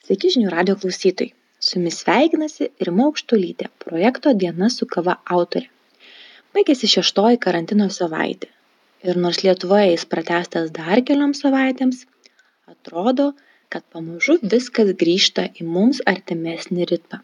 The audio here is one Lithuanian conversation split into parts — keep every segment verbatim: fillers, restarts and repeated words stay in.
Sveiki žinių radijo klausytojai. Su jumis sveikinasi Rima Aukštuolytė, projekto Diena su kava autorė. Baigėsi šeštoji karantino savaitė. Ir nors Lietuvoje jis pratęstas dar kelioms savaitėms, atrodo, kad pamažu viskas grįžta į mums artimesnį ritmą.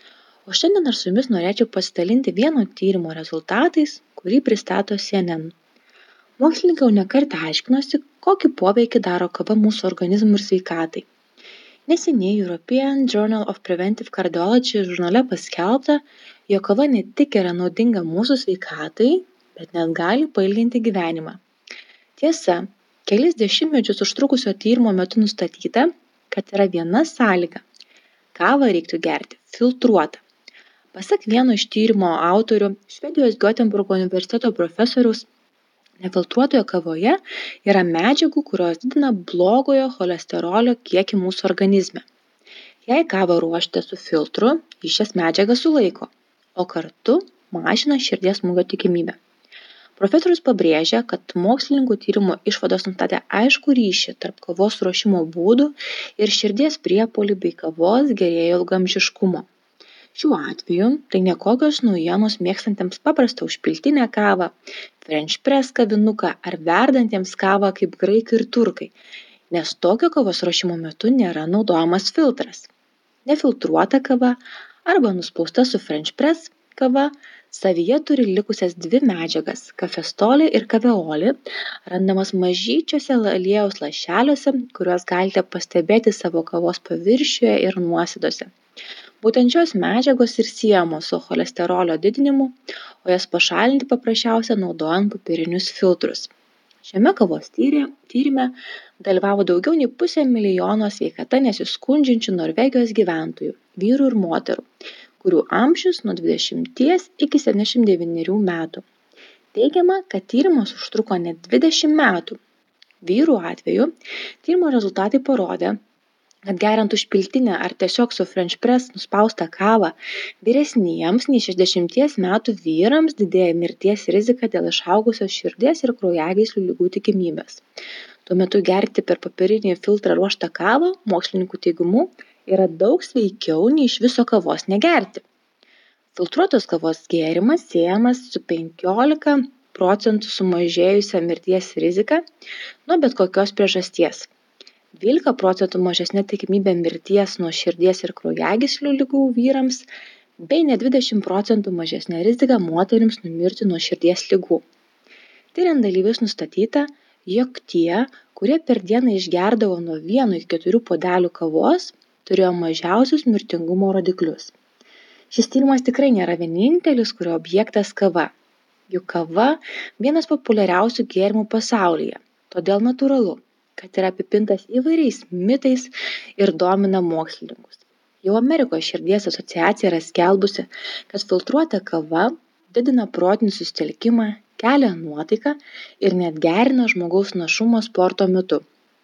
O šiandien aš su jumis norėčiau pasidalinti vieno tyrimo rezultatais, kurį pristato C N N. Mokslininkai jau ne kartą aiškinosi, kokį poveikį daro kava mūsų organizmui ir sveikatai. Neseniai European Journal of Preventive Cardiology žurnale paskelbta, jog kava ne tik yra naudinga mūsų sveikatai, bet net gali pailginti gyvenimą. Tiesa, kelis dešimtmečius užtrukusio tyrimo metu nustatyta, kad yra viena sąlyga. Kavą reiktų gerti filtruotą. Pasak vieno iš tyrimo autorių, Švedijos Giotenburgo universiteto profesoriaus, nefiltruotoje kavoje yra medžiagų, kurios didina blogojo cholesterolio kiekį mūsų organizme. Jei kavą ruošite su filtru, jis šias medžiagas sulaiko, o kartu mažina širdies smūgio tikimybę. Profesorius pabrėžia, kad mokslininkų tyrimo išvados nustatė aiškų ryšį tarp kavos ruošimo būdų ir širdies priepuolių bei kavos gėrėjo ilgaamžiškumo. Šiuo atveju tai nekokios naujienos mėgstantiems paprastą užpiltinę kavą, French press kavinuką ar verdantiems kavą kaip graikai ir turkai, nes tokio kavos ruošimo metu nėra naudojamas filtras. Nefiltruota kava arba nuspausta su French press kava savyje turi likusias dvi medžiagas – kafestolį ir kafeolį, randamas mažyčiuose aliejaus lašeliuose, kuriuos galite pastebėti savo kavos paviršiuje ir nuosėdose. Būtent šios medžiagos ir siejamos su cholesterolio didinimu, o jas pašalinti paprasčiausia naudojant popierinius filtrus. Šiame kavos tyrime dalyvavo daugiau nei pusė milijono sveikata nesiskundžiančių Norvegijos gyventojų, vyrų ir moterų, kurių amžius nuo dvidešimties iki septyniasdešimt devynerių metų. Teigiama, kad tyrimas užtruko net dvidešimt metų. Vyrų atveju tyrimo rezultatai parodė, kad geriant užpiltinę ar tiesiog su French press nuspaustą kavą, vyresniems nei šešiasdešimties metų vyrams didėja mirties rizika dėl išaugusios širdies ir kraujagyslių ligų tikimybės. Tuo metu gerti per popierinį filtrą ruoštą kavą, mokslininkų teigimu, yra daug sveikiau nei iš viso kavos negerti. Filtruotos kavos gėrimas siejamas su penkiolika procentų sumažėjusia mirties rizika nuo bet kokios priežasties. dvylika procentų mažesnė tikimybė mirties nuo širdies ir kraujagyslių ligų vyrams, bei net dvidešimt procentų mažesnė rizika moterims numirti nuo širdies ligų. Tyriant dalyvius nustatyta, jog tie, kurie per dieną išgerdavo nuo vieno iki keturių puodelių kavos, turėjo mažiausius mirtingumo rodiklius. Šis tyrimas tikrai nėra vienintelis, kurio objektas kava. Juk kava vienas populiariausių gėrimų pasaulyje, todėl natūralu, kad yra apipintas įvairiais mitais ir domina mokslininkus. Jau Amerikos širdies asociacija yra skelbusi, kad filtruota kava didina protinį susitelkimą, kelia nuotaiką ir net gerina žmogaus našumą sporto metu.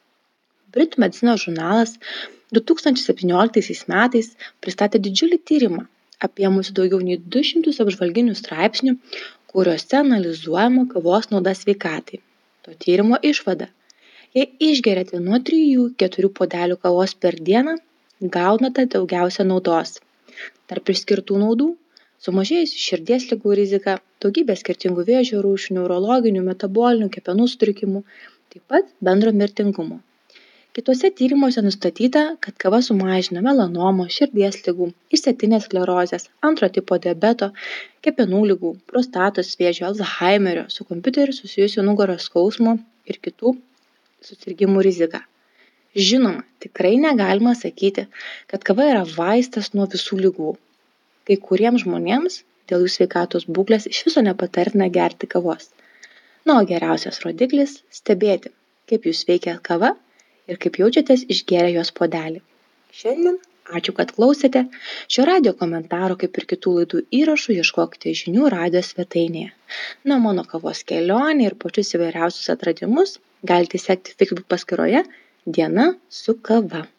Britų medicinos žurnalas du tūkstančiai septynioliktaisiais metais pristatė didžiulį tyrimą, apėmusi daugiau nei du šimtus apžvalginių straipsnių, kuriuose analizuojama kavos nauda sveikatai. To tyrimo išvada. Jei išgeriate nuo trijų iki keturių puodelių kavos per dieną, gaunate daugiausia naudos. Tarp išskirtų naudų – sumažėjusi širdies ligų rizika, daugybė skirtingų vėžio rūšių, neurologinių, metabolinių, kepenų sutrikimų, taip pat bendro mirtingumo. Kituose tyrimuose nustatyta, kad kava sumažina melanomą, širdies ligų, išsėtinės sklerozės, antro tipo diabeto, kepenų ligų, prostatos vėžio, Alzheimerio, su kompiuteriu susijusių nugaros skausmo ir kitų susirgimų rizika. Žinoma, tikrai negalima sakyti, kad kava yra vaistas nuo visų ligų. Kai kuriems žmonėms dėl jų sveikatos būklės iš viso nepatartina gerti kavos. Na, o geriausias rodiklis – stebėti, kaip jūs veikia kava ir kaip jaučiatės išgėrę jos puodelį. Šiandien ačiū, kad klausėte. Šio radijo komentaro, kaip ir kitų laidų įrašų, ieškokite žinių radijo svetainėje. Na, mano kavos kelionė ir pačius įvairiausius atradimus galite sekti Facebook paskyroje Diena su kava.